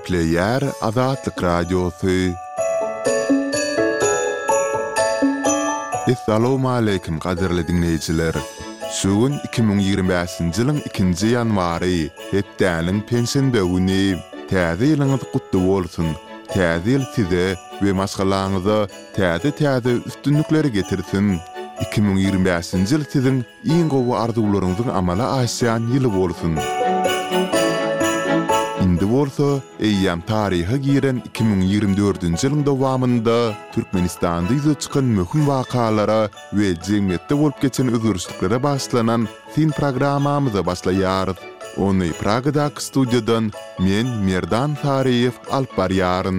Gepleyer Azatlyk Radyosu. Assalamu alaykum qadirli dinleyijiler. Şugun 2025-nji ýylyň 2-nji ýanwary, hepdäniň pensiýa güni. Täze ýylyňyz gutly bolsun. Täze ýyl size we maşgalaňyza täze üstünlikleri getirsin. 2025-nji ýyl siziň iň gowy arzularyňyzyň amala aşýan ýyly bolsun. Indi bolsa, eýýam taryhy giren 2024-nji ýylyň dowamında Türkmenistanda ýüze çykan möhüm wakalara we jemgyýetde bolup geçen özgürlüklere başlanan fin programmamyza başlaýarys. Ony Pragadaky studiýadan men Merdan Tariýew alyp barýaryn.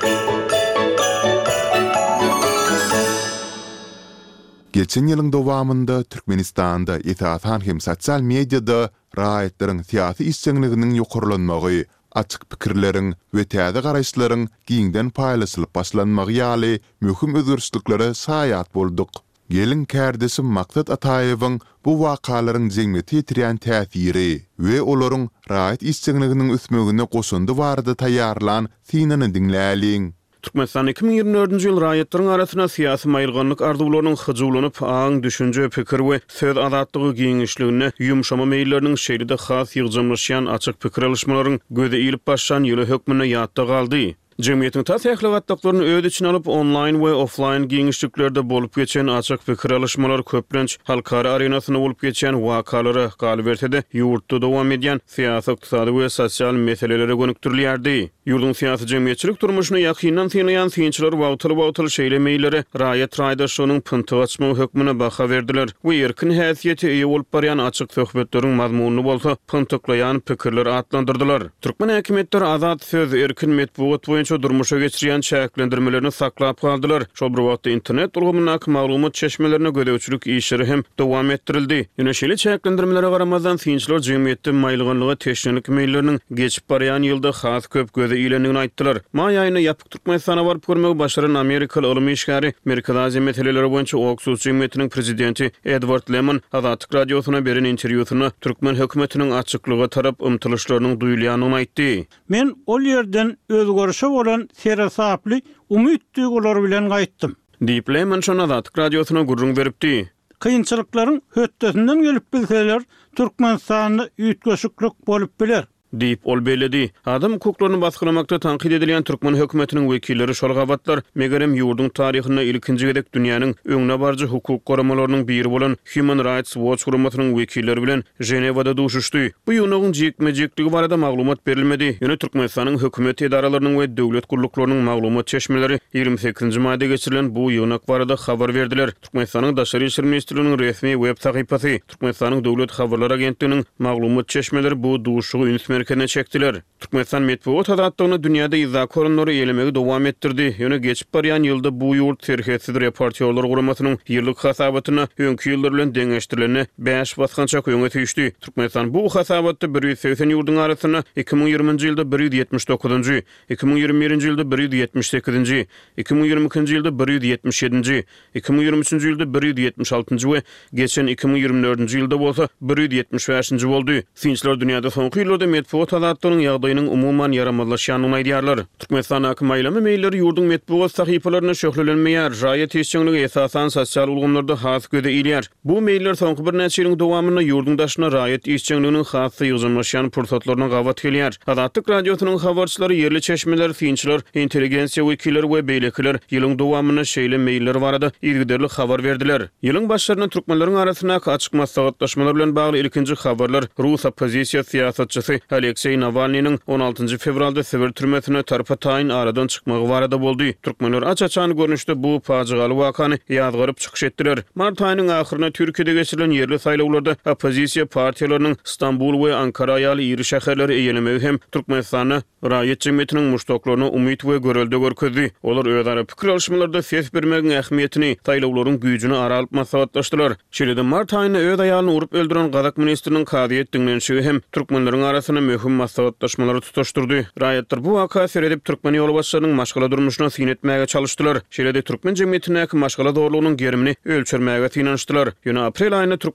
Geçen ýylyň dowamında Türkmenistanda esasan hem sosial mediada raýatlaryň syýasy işçiliginiň ýokarlanmagy, açyk pikirleriň we täze garaşlaryň giňden paýlaşylyp başlanmagy ýaly möhüm özgürlüklere saýat boldyk. Gelin kärdesim Maksat Ataýewiň bu wakalaryň jemgyýete ýetirýän täsiri we olaryň raýat işçiliginiň üsmegine goşundy barada taýýarlan synany dinläliň. Türkmenistan 2024-nji ýyl raýatlaryň arasyna syýasy maýylganlyk arzuwlarynyň hyjulanyp aň düşünje, pikir we söz azatlygy giňişligine ýumşama meýilleriniň şeýlede has ýygjamlaşýan açyk pikir alışmalaryň göze ilip başlan ýyly hökmüne ýatda galdy. Jemgyýetiň täsirli gatdaklaryny öz içine alyp online we offline giňişliklerde bolup geçen açyk pikir alışmalary köplenç halkara arenasyna bolup geçen wakalary galy berse-de ýurtda dowam edýän syýasy, ykdysady we sosial meselelere gönükdirilýärdi. Ýurdun syýasy jemgyýetçilik durmuşyny ýakyndan synlayan synçylar wagtyly şeýlemeýlere raýat raýdaşlygynyň pynty açma hökmüne baha berdiler we erkin häsiýeti eýe bolup barýan açyk söhbetleriň mazmunyny bolsa pyntyklaýan pikirler atlandyrdylar. Türkmen häkimetleri azat söz, erkin medeniýet boýunça durmuşa geçirýän çäklendirmelerini saklap galdylar. Şol bir wagtda internet ulgamyna maglumat çeşmelerine gödäwçilik işleri hem dowam etdirildi. Ýöne şeýle çäklendirmelere garamazdan synçylar jemgyýetde maýylganlygy teşnelik meýilleriniň geçip barýan ýylda has köp göze ilenigini aýtdylar. Maý aýyna ýapyk Türkmenistana baryp görmegi başaran Amerikaly ylmy işgäri, Amerika Aziýa meseleleri boýunça Oxford jemgyýetiniň prezidenti Edward Lemon Azatlyk radiosyna beren interwýusyna Türkmen hökümetiniň açyklyga tarap ymtylyşlarynyň duýulýanyny aýtdy. Men ol ýerden özgörüşe bolan serasaply umyt duýgulary bilen gaýtdym. Diýip Lemon şonu Azatlyk radiosyna gurrun beripdi. Kynçylyklaryň höttesinden gelip bilseler Türkmenistanda üýtgeşiklik bolup biler. Diýip ol beledi. Adam hukuklaryny basgylamakda tanqid edilýän Türkmen hökümetiniň wekilleri şol gabatlar megerem ýurdun taryhyna ilkinji gedek dünýäniň öňüne barjy hukuk goramalarynyň biri bolan Human Rights Watch guramatynyň wekilleri bilen Jenewada duşuşdy. Bu ýygyň jekme-jekligi barada maglumat berilmedi. Ýöne Türkmenistanyň hökümet edaralarynyň we döwlet guruluklarynyň maglumat çeşmeleri 28-nji maýda geçirilen bu ýygnak barada habar berdiler. Türkmenistanyň Daşary işler ministrliginiň resmi web sahypasy Türkmenistanyň döwlet habarlar agentliginiň maglumat çeşmeleri bu duşugy merkezine çektiler. Türkmenistan medeniýet azatlygyny dünýäde izah koranlary ýelemegi dowam etdirdi. Ýöne geçip barýan ýylda bu ýurt serhesiz reportýerler guramasynyň ýyllyk hasabatyna öňki ýyllar bilen deňeşdirilene 5 basgança öňe düşdi. Türkmenistan bu hasabatda 180 ýurdun arasyna 2020-nji ýylda 179-njy, 2021-nji ýylda 178-nji, 2022-nji ýylda 177-nji, 2023-nji ýylda 176-njy we geçen 2024-nji ýylda bolsa 175-nji boldy. Synçylar dünýäde soňky ýyllarda medeniýet azatlygynyň ýagdaýynyň umuman yaramazlaşýanyny aýdýarlar. Türkmenistan maýlama meýilleri ýurdun medeniýet sahypalaryna şöhrelenmeýär, raýat işçiligi esasan sosial ulgamlarda has göze ilýär. Bu meýiller soňky bir näçe ýylyň dowamyna ýurdun daşyna raýat işçiliginiň has ýygjamlaşýan pursatlaryna gawat gelýär. Azatlyk radiosynyň habarçylary, yerli çeşmeler, synçylar, intelligensiýa wekilleri we beýlekler ýylyň dowamyna şeýle meýiller barada ilgiderli habar berdiler. Ýylyň başlaryna türkmenleriň arasyna açyk maslahatlaşmalar bilen bagly ilkinji habarlar Rus opozisiýa syýasatçysy Aleksey Navalnyň 16 fevralda Sibir türmesine tarpa taýin aradan çykmagy barada boldy. Türkmenler açaçan görnüşde bu fajigaly wakany ýazgyryp çykyş etdiler. Mart aýynyň ahyryna Türkiýede geçirilen yerli saýlawlarda opozisiýa partiýalarynyň Istanbul we Ankara ýaly iri şäherleri eýelemegi hem Türkmenistany raýat jemgyýetiniň muştoklaryna umyt we görelde görkezdi. Olar özara pikir alışmalarda ses bermegiň ähmiýetini, saýlawlaryň güýjüni aralyp maslahatlaşdylar. Şeýle mart aýyna öz aýalyny urup öldüren Gazak ministriniň Kadyet dinlenşigi hem türkmenleriň arasyna möhüm maslahatlaşmalary tutuşdurdy. Raýatlar bu waka seredip türkmen ýolbaşçylarynyň maşgala durmuşyna syn etmäge çalyşdylar. Şeýle türkmen jemgyýetiniň maşgala dogrulygynyň gerimini ölçermäge synanyşdylar. Ýöne aprel aýynda